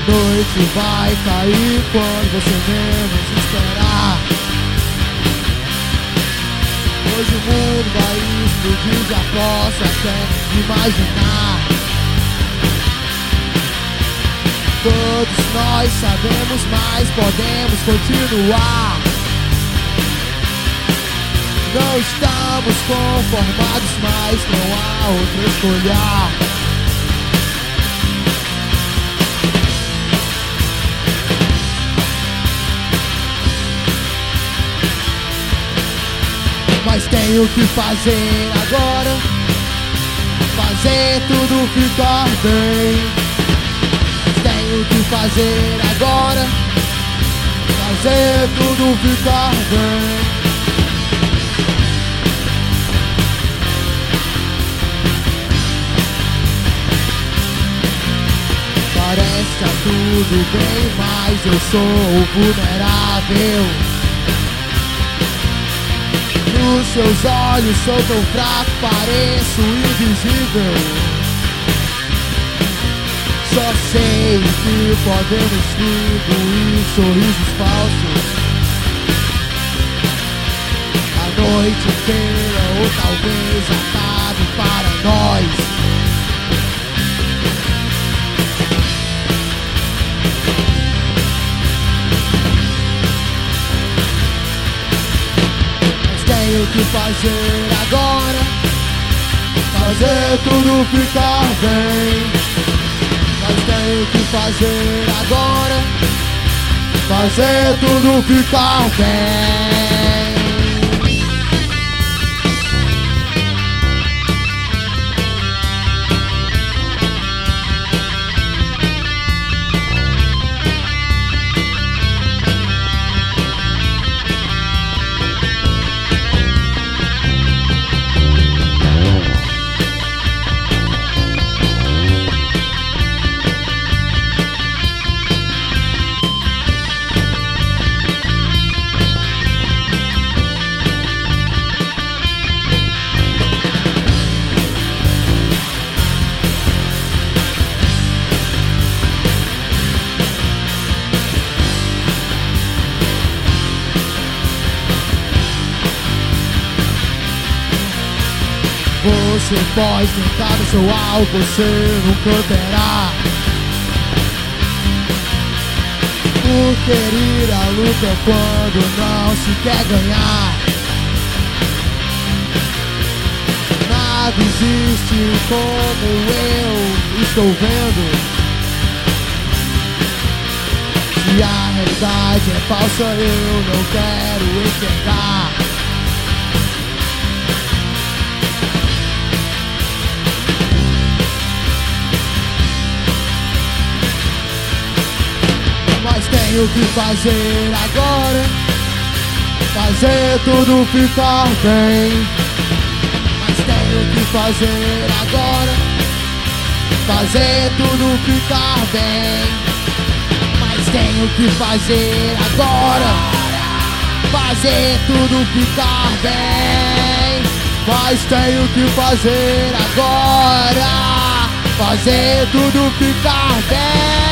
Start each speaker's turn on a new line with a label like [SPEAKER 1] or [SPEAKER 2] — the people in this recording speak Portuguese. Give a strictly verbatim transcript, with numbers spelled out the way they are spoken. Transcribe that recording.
[SPEAKER 1] noite vai cair quando você menos esperar. Hoje o mundo vai explodir, já posso até imaginar. Todos nós sabemos, mas podemos continuar. Não estamos conformados, mas não há outra escolha. Mas tenho que fazer agora, fazer tudo ficar bem. Tenho que fazer agora, fazer tudo ficar bem. Parece que tá tudo bem, mas eu sou vulnerável. Nos seus olhos sou tão fraco, pareço invisível. Só sei que podemos distribuir sorrisos falsos a noite inteira, ou talvez acabe para nós. Mas tenho que fazer agora, fazer tudo ficar bem. Mas tenho que fazer agora, fazer tudo ficar bem. Você pode tentar no seu algo, você nunca terá. Por querer a luta quando não se quer ganhar. Nada existe como eu estou vendo. Se a realidade é falsa, eu não quero enxergar. Mas tenho que fazer agora, fazer tudo ficar bem. Mas tenho que fazer agora, fazer tudo ficar bem. Mas tenho que fazer agora, fazer tudo ficar bem. Mas tenho que fazer agora, fazer tudo ficar bem.